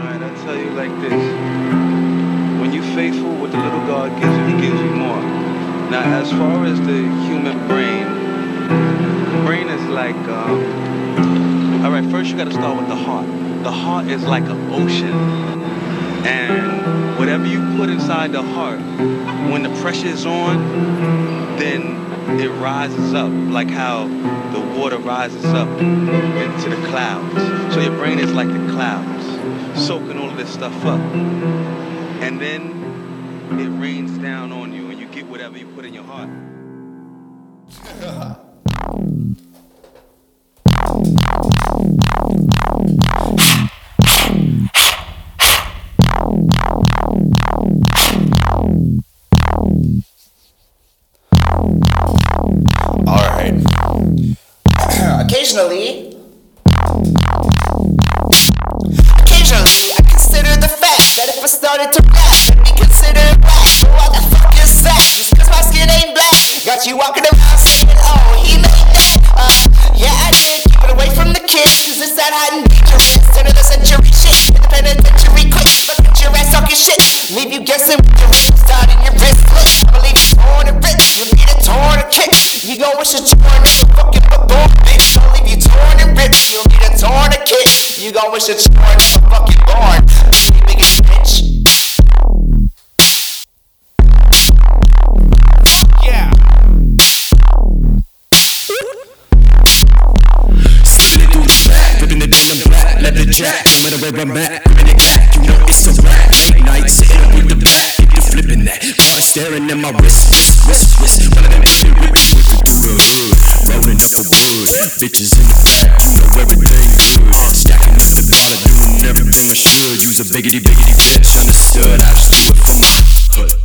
Alright, I tell you like this. When you faithful, what the little God gives you, he gives you more. Now, as far as the human brain, the brain is like, alright, first you gotta start with the heart. The heart is like an ocean. And whatever you put inside the heart, when the pressure is on, then it rises up, like how the water rises up into the clouds. So your brain is like the clouds, soaking all of this stuff up. And then it rains down on you and you get whatever you put in your heart. Alright. Occasionally, I consider the fact that if I started to rap, it'd be considered black. So what the fuck is that? Just cause my skin ain't black, got you walking around saying, oh, he made that. Yeah, I did. Keep it away from the kids, cause it's that hot and dangerous. Turn of the century shit, hit the penitentiary quick. Look at your ass talking shit, leave you guessing with your wrist starting your wrist split. I believe you're torn and rich, you'll be the torn or kick. You go with your torn and fucking born, bitch. I'll leave you torn and rich, you'll be the torn or kick. You go with your torn and fucking born, you biggest bitch. Yeah. Slipping it through the track, putting it in the black, leather jack. No matter where I'm at, I'm in the back. You know it's a rap. Late night, sitting up with the back, get the flipping that. Car staring at my wrist. One of them heavy whips, whipping through the hood, rolling up the wood. Bitches in the back, you know everything good. Stacking up the dollar, doing everything I should. Use a biggity bitch, understood. I just do it for my hood.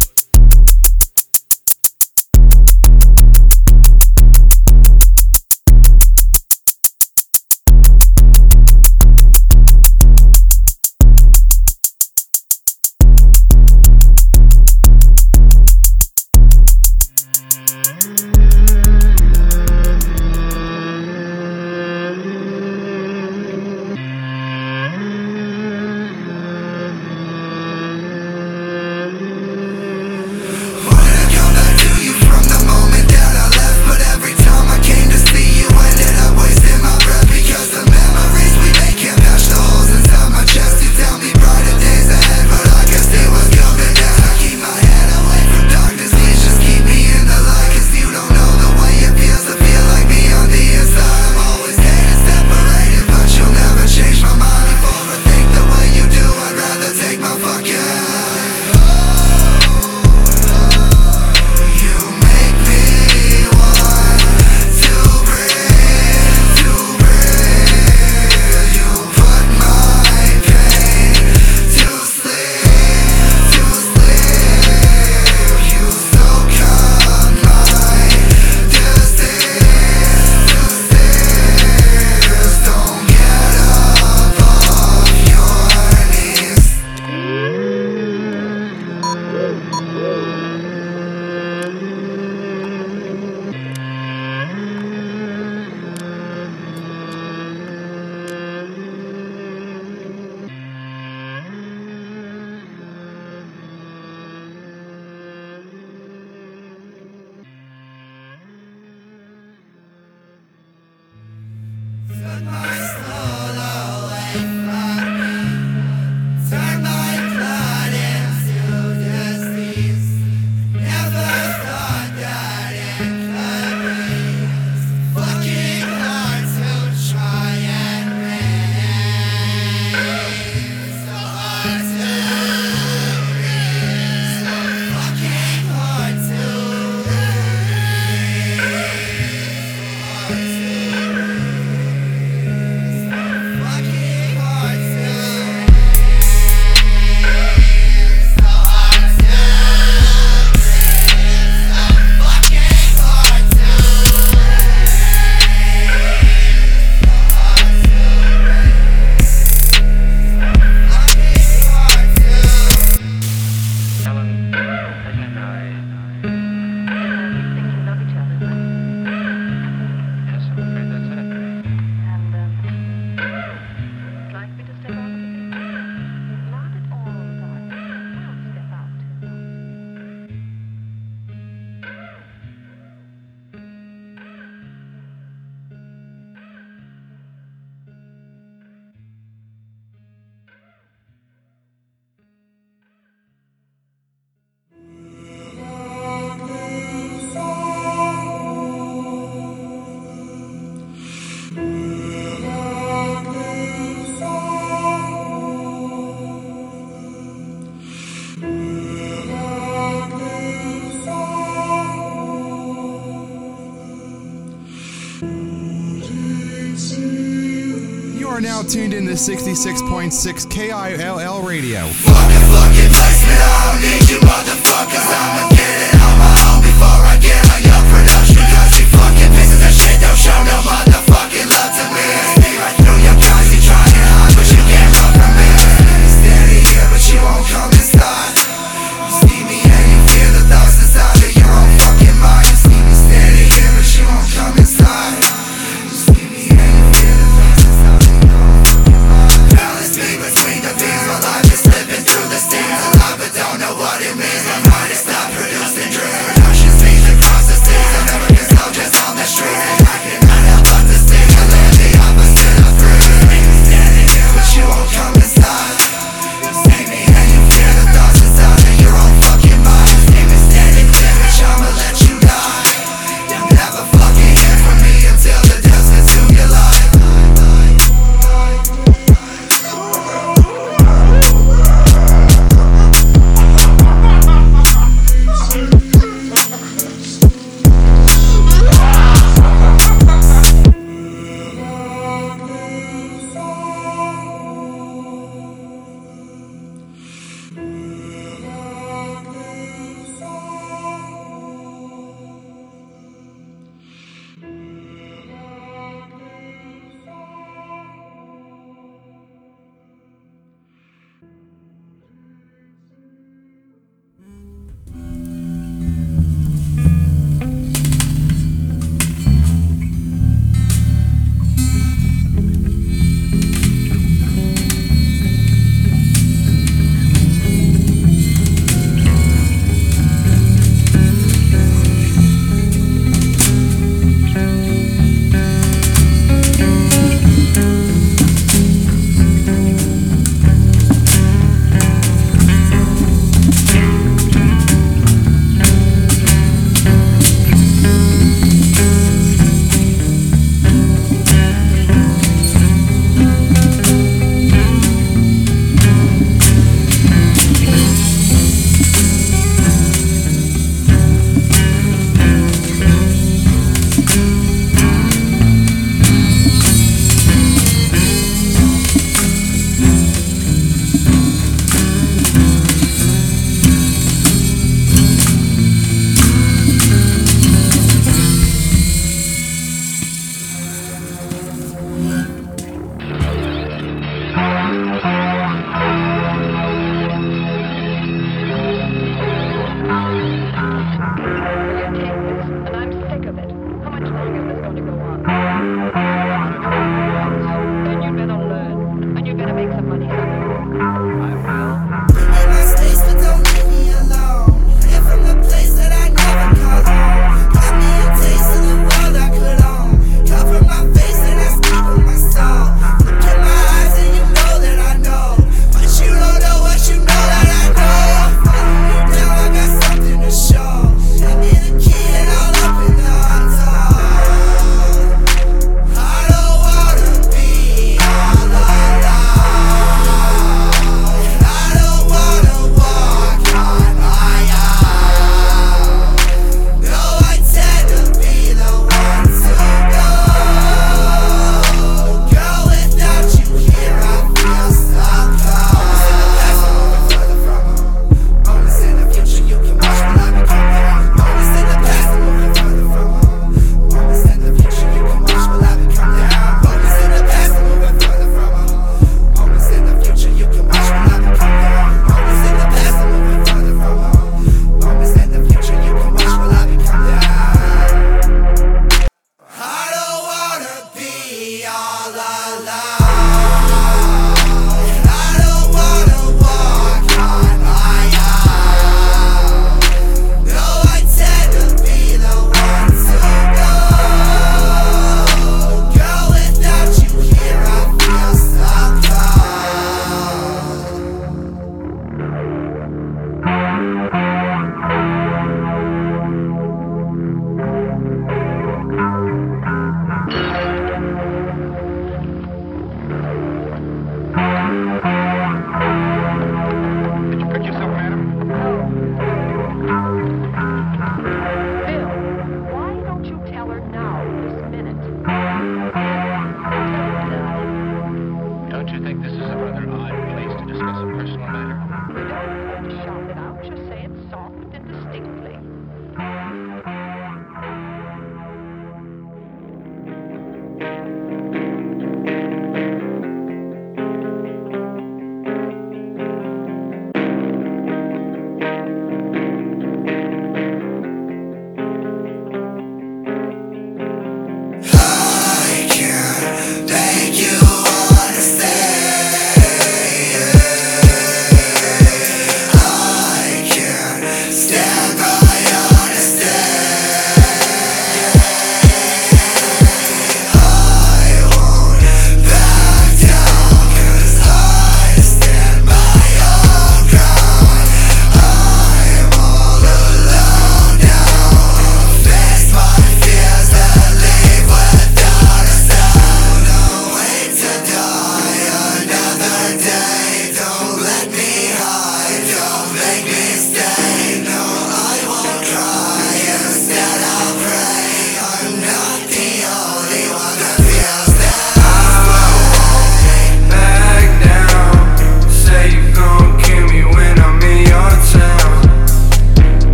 tuned in to 66.6 KILL Radio. Fucking placement, I don't need you motherfuckers. I'ma get it on my own before I get on your production. Cause we fucking pieces of shit don't show no motherfucking love to me.